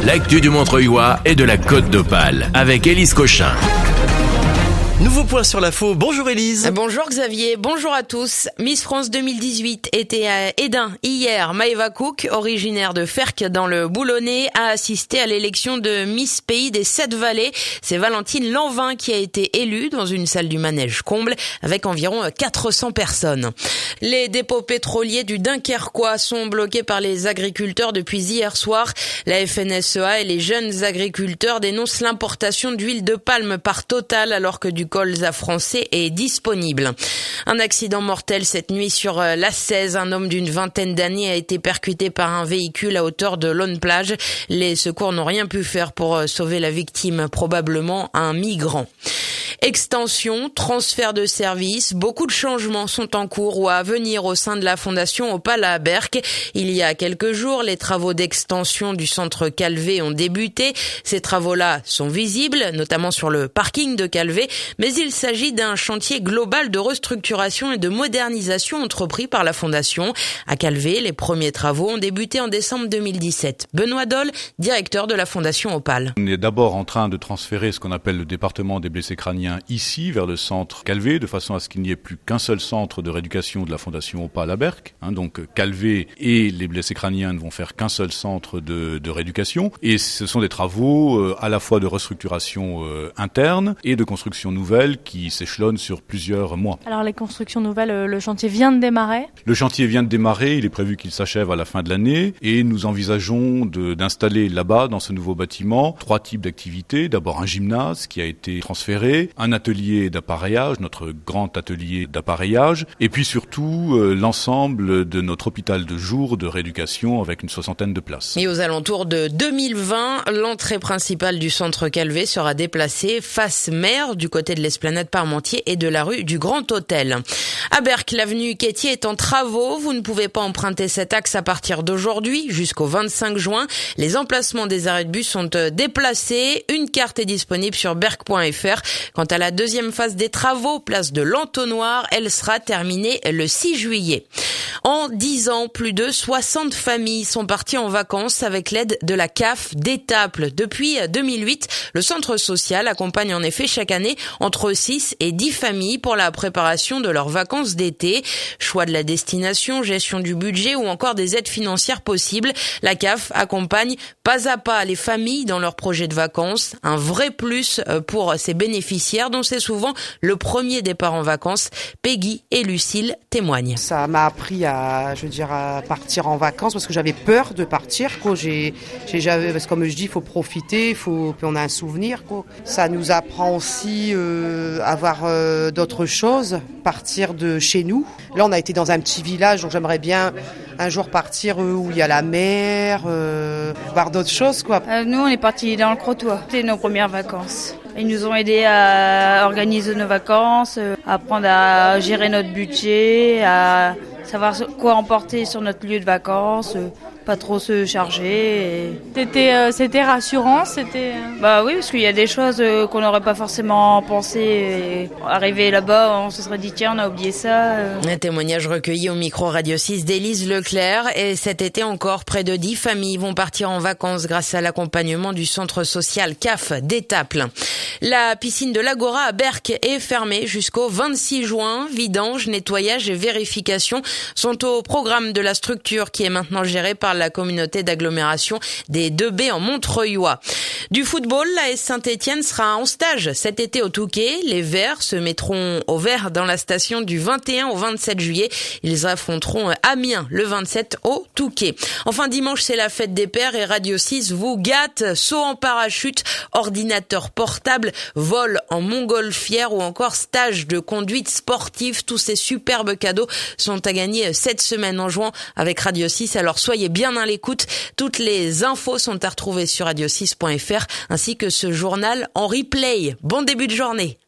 l'actu du Montreuilois et de la Côte d'Opale avec Élise Cochin. Nouveau point sur l'info. Bonjour Élise. Bonjour Xavier, bonjour à tous. Miss France 2018 était à Edin hier. Maëva Cook, originaire de Ferq dans le Boulonnais, a assisté à l'élection de Miss Pays des 7 Vallées. C'est Valentine Lanvin qui a été élue dans une salle du manège comble avec environ 400 personnes. Les dépôts pétroliers du Dunkerquois sont bloqués par les agriculteurs depuis hier soir. La FNSEA et les jeunes agriculteurs dénoncent l'importation d'huile de palme par Total alors que du colza français est disponible. Un accident mortel cette nuit sur l'A16. Un homme d'une vingtaine d'années a été percuté par un véhicule à hauteur de Lonne-Plage. Les secours n'ont rien pu faire pour sauver la victime, probablement un migrant. Extension, transfert de services, beaucoup de changements sont en cours ou à venir au sein de la Fondation Opale à Berck. Il y a quelques jours, les travaux d'extension du centre Calvé ont débuté. Ces travaux-là sont visibles, notamment sur le parking de Calvé, mais il s'agit d'un chantier global de restructuration et de modernisation entrepris par la Fondation. À Calvé, les premiers travaux ont débuté en décembre 2017. Benoît Doll, directeur de la Fondation Opale. On est d'abord en train de transférer ce qu'on appelle le département des blessés crâniens ici, vers le centre Calvé, de façon à ce qu'il n'y ait plus qu'un seul centre de rééducation de la Fondation Opale à Berck. Donc Calvé et les blessés crâniens ne vont faire qu'un seul centre de rééducation. Et ce sont des travaux à la fois de restructuration interne et de construction nouvelle qui s'échelonnent sur plusieurs mois. Alors les constructions nouvelles, le chantier vient de démarrer ? Le chantier vient de démarrer, il est prévu qu'il s'achève à la fin de l'année et nous envisageons d'installer là-bas, dans ce nouveau bâtiment, 3 types d'activités. D'abord un gymnase qui a été transféré, un atelier d'appareillage, notre grand atelier d'appareillage, et puis surtout l'ensemble de notre hôpital de jour de rééducation avec une 60aine de places. Et aux alentours de 2020, l'entrée principale du centre Calvé sera déplacée face mer du côté de l'esplanade Parmentier et de la rue du Grand Hôtel. À Berck, l'avenue Quétier est en travaux. Vous ne pouvez pas emprunter cet axe à partir d'aujourd'hui jusqu'au 25 juin. Les emplacements des arrêts de bus sont déplacés. Une carte est disponible sur berck.fr. Quant à la deuxième phase des travaux, place de l'Entonnoir, elle sera terminée le 6 juillet. En 10 ans, plus de 60 familles sont parties en vacances avec l'aide de la CAF d'Étaples. Depuis 2008, le centre social accompagne en effet chaque année entre 6 et 10 familles pour la préparation de leurs vacances d'été. Choix de la destination, gestion du budget ou encore des aides financières possibles. La CAF accompagne pas à pas les familles dans leurs projets de vacances. Un vrai plus pour ses bénéficiaires dont c'est souvent le premier départ en vacances. Peggy et Lucille témoignent. Ça m'a appris à partir en vacances parce que j'avais peur de partir. Parce que comme je dis, il faut profiter, puis on a un souvenir. Ça nous apprend aussi à avoir d'autres choses, partir de chez nous. Là, on a été dans un petit village, donc j'aimerais bien un jour partir où il y a la mer, voir d'autres choses, Nous, on est partis dans le Crotoy. C'était nos premières vacances. Ils nous ont aidés à organiser nos vacances, à apprendre à gérer notre budget, à savoir quoi emporter sur notre lieu de vacances, pas trop se charger. C'était rassurant, Bah oui, parce qu'il y a des choses qu'on n'aurait pas forcément pensé. Et arrivé là-bas, on se serait dit tiens, on a oublié ça. Un témoignage recueilli au micro Radio 6 d'Élise Leclerc. Et cet été encore, près de 10 familles vont partir en vacances grâce à l'accompagnement du centre social CAF d'Étaples. La piscine de l'Agora à Berck est fermée jusqu'au 26 juin. Vidange, nettoyage et vérification sont au programme de la structure qui est maintenant gérée par la communauté d'agglomération des 2B en Montreuilois. Du football, l'AS Saint-Étienne sera en stage cet été au Touquet. Les Verts se mettront au vert dans la station du 21 au 27 juillet. Ils affronteront Amiens le 27 au Touquet. Enfin, dimanche, c'est la fête des pères et Radio 6 vous gâte. Saut en parachute, ordinateur portable, vol en montgolfière ou encore stage de conduite sportive. Tous ces superbes cadeaux sont à gagner cette semaine en jouant avec Radio 6. Alors soyez bien à l'écoute. Toutes les infos sont à retrouver sur radio6.fr ainsi que ce journal en replay. Bon début de journée.